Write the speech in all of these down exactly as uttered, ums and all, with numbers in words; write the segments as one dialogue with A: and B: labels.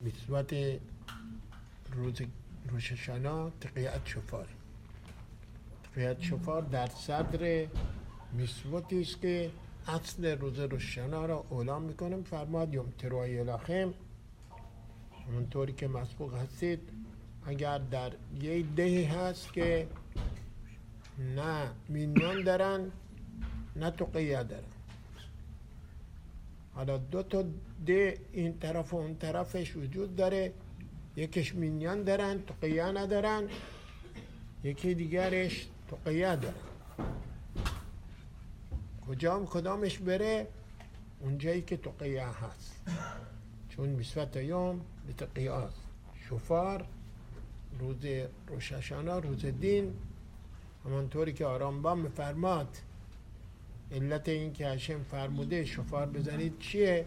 A: مسوت روز روششانا تقیت شفار. تقیت شفار در صدر مسوتی است که اصل روز روششانا را اعلام میکنم. فرماد یوم تروای الاخم، همونطوری که مسبوق هستید، اگر در یه دهی هست که نه مینیان دارن نه تقیه دارن، حالا دو تا ده این طرف و اون طرفش وجود داره، یکیش مینیان دارن تقیه ندارن، یکی دیگرش تقیه دارن. کجام کدامش بره؟ اونجایی که تقیه هست، چون مسوت یوم به تقیه است. شفار روز روششانا، روز دین، همانطوری که آرامبان میفرماد علت این که هشم فرموده شفار بزنید چیه؟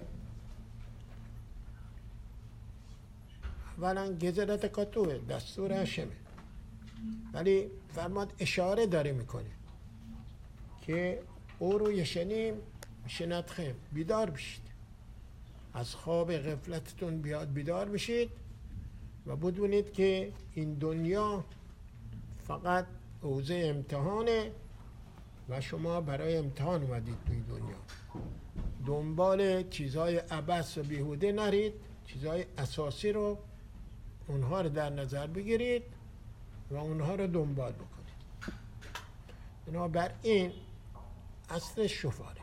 A: اولا گزرت کتوه، دستور هشمه، ولی فرماد اشاره داره میکنه که او رو یشنیم شنتخم، بیدار بشید، از خواب غفلتتون بیاد بیدار بشید و بدونید که این دنیا فقط حوزه امتحانه و شما برای امتحان اومدید توی دنیا. دنبال چیزهای عبث و بیهوده نرید، چیزهای اساسی رو اونها رو در نظر بگیرید و اونها رو دنبال بکنید. بنابراین اصل شفاره.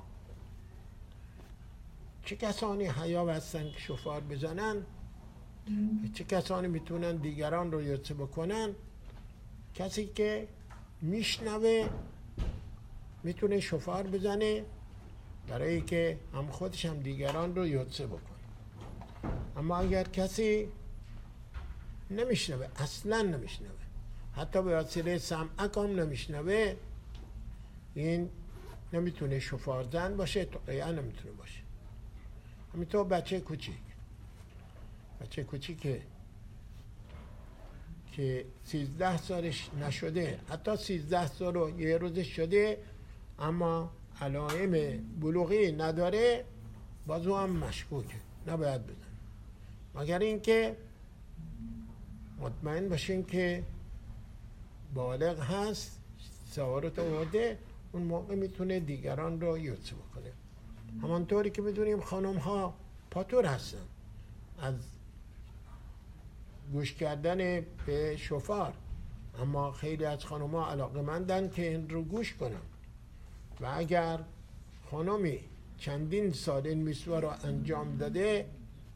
A: چه کسانی حیا هستن که شفار بزنن؟ چه کسانی میتونن دیگران رو یوتسه بکنن؟ کسی که میشنوه میتونه شفار بزنه برای که هم خودش هم دیگران رو یوتسه بکنه. اما اگر کسی نمیشنوه، اصلا نمیشنوه، حتی به وسیله سمعک هم نمیشنوه، این نمیتونه شفار زن باشه، تقیه نمیتونه باشه. همینطور بچه کوچیک، بچه کوچیک که سیزده سالش نشده، حتی سیزده سال و یه روزش شده اما علائم بلوغی نداره، بازو هم مشکوکه، نباید بزن، مگر اینکه مطمئن باشین که بالغ هست، سوارت آورده، اون موقع میتونه دیگران رو یوتسه بکنه. همانطوری که بدونیم خانم ها پاتور هستن از گوش کردن به شفار، اما خیلی از خانم ها علاقمندن که این رو گوش کنن و اگر خانمی چندین سال این مسوا رو انجام داده،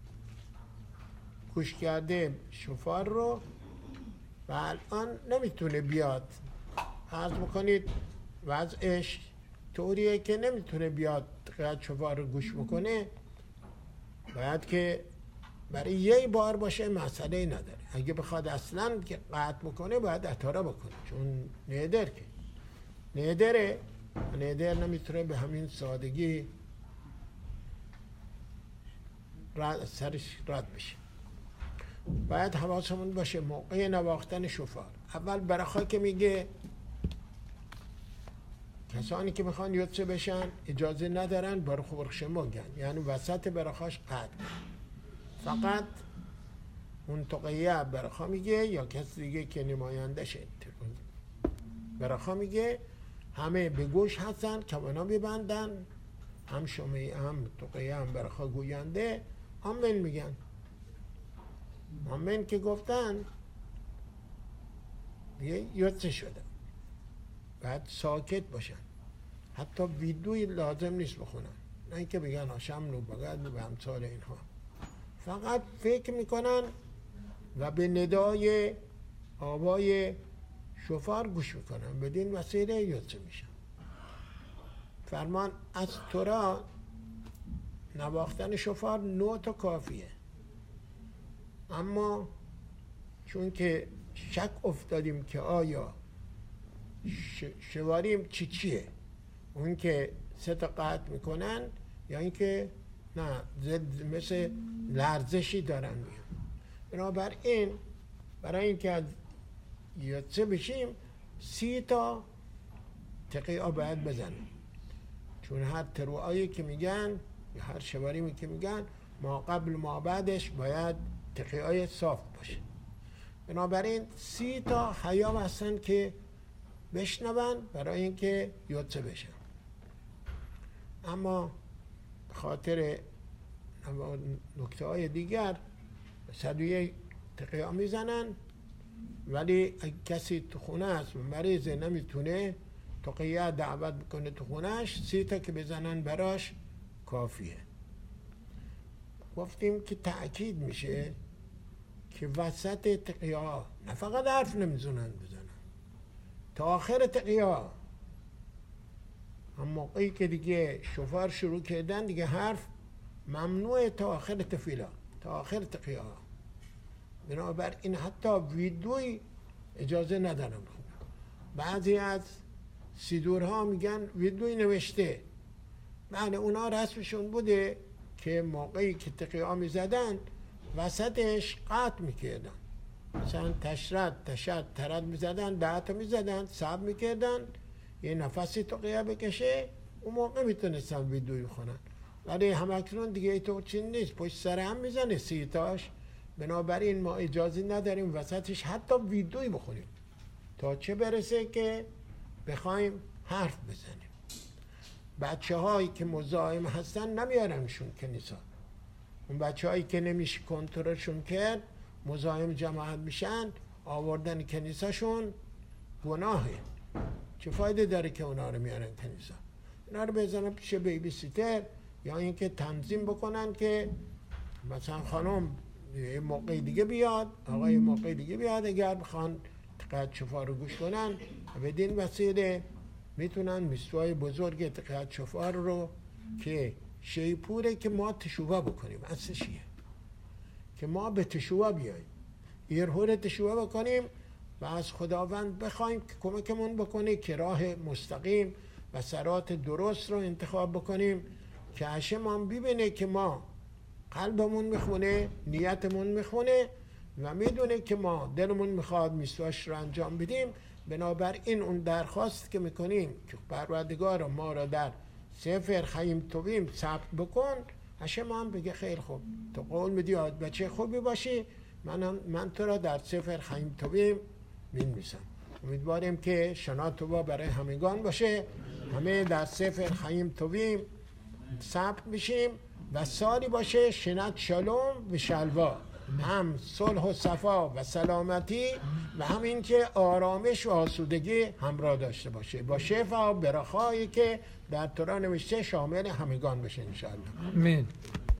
A: گوش کرده شفار رو و الان نمیتونه بیاد، عرض بکنید وضعش طوریه که نمیتونه بیاد قیاد شفار رو گوش بکنه، باید که برای یه بار باشه، مسئله نداره. اگه بخواد اصلا که قطع بکنه باید اتاره بکنه، چون نیدر که نیدره، نیدر نمیتونه به همین سادگی رد سرش رد بشه. باید حواسمون باشه موقع نواختن شفار. اول برخواه که میگه کسانی که میخوان یوتسه بشن اجازه ندارن برخو برخشما گن، یعنی وسط برخاش قطع، فقط اون تقیه برخوا میگه یا کسی دیگه که نماینده شد برخوا میگه، همه به گوش هستن، کمانا ببندن، هم شمی هم تقیه هم برخوا گوینده آمین میگن. آمین که گفتن یه یوتسه شده، بعد ساکت باشن، حتی ویدوی لازم نیست بخونن، نه اینکه بگن هاشم نو بگد و همسال اینها، فقط فکر میکنن و به ندای آوای شفار گوش میکنن، بدین وسیله یوتسه میشن. فرمان از تورا نواختن شفار نو تا کافیه، اما چون که شک افتادیم که آیا شواریم چی چیه، اون که سه تا قطع میکنن یا اینکه نه زد مثل لرزشی دارن میان. بنابراین برای اینکه از یوتسه بشیم سی تا تقیه باید بزنیم، چون هر تروعایی که میگن یا هر شواریمی که میگن ما قبل ما بعدش باید تقیای صاف باشه. بنابراین سی تا حیام هستن که بشنون برای اینکه یوتسه بشن. اما به خاطر نکته های دیگر صد و یک تقیا میزنن، ولی اگه کسی تو خونه است و مریض نمیتونه تقیه دعوت بکنه تو خونهش، سی تا که بزنن براش کافیه. گفتیم که تأکید میشه که وسط تقیا نه فقط حرف نمیزنن بزنن تا آخر تقیا، هم موقعی که دیگه شفار شروع کردن دیگه حرف ممنوعه تا آخر تفیلا، تا آخر تقیا. بنابراین حتی ویدوی اجازه ندارن بخونن. بعضی از سیدورها میگن ویدوی نوشته، بله اونا رسمشون بوده که موقعی که تقیا میزدن وسطش قطع میکردن، مثلا تشرد تشد ترد میزدن، ده تا میزدن، صبر میکردن یه نفسی تقیا بکشه، اون موقع میتونستن ویدوی بخونن. ولی همکنون دیگه اینطور چین نیست، پشت سر هم میزنه سی تاش. بنابراین ما اجازه نداریم وسطش حتی ویدوی بخونیم، تا چه برسه که بخوایم حرف بزنیم. بچه هایی که مزاحم هستن نمیارنشون کنیسا. اون بچه هایی که نمیشه کنترلشون کرد مزاحم جماعت میشن، آوردن کنیساشون گناهه. چه فایده داره که اونا رو میارن کنیسا؟ اونا رو بزنن پیش بیبی سیتر، یا اینکه تنظیم بکنن که مثلا خانم یه موقع دیگه بیاد، آقا یه موقع دیگه بیاد، اگر بخوان تقیت شفار رو گوش کنن بدین وسیله میتونن میستوهای بزرگ تقیت شفار رو که شیپوره که ما تشوبه بکنیم. اصلشیه که ما به تشوبه بیاییم، ایرهور تشوبه بکنیم و از خداوند بخوایم که کمکمون بکنه که راه مستقیم و سرات درست رو انتخاب بکنیم، که هشم هم ببینه که ما قلبمون میخونه، نیتمون میخونه و میدونه که ما دلمون میخواد میستواش رو انجام بدیم. بنابراین اون درخواست که میکنیم که پروردگار ما را در سفر خیم تویم ثبت بکن، هشم هم بگه خیلی خوب، تو قول میدی بچه خوبی باشی، من, من تو را در سفر خیم تویم مینویسم. امیدواریم که شنا توبا برای همگان باشه، همه در سفر خیم تویم ثبت میشیم و سالی باشه شنت شلوم و شلوا، هم صلح و صفا و سلامتی و همین که آرامش و آسودگی همراه داشته باشه، با شفا و برخایی که در تورا نوشته شامل همگان بشه انشاءالله.
B: آمین.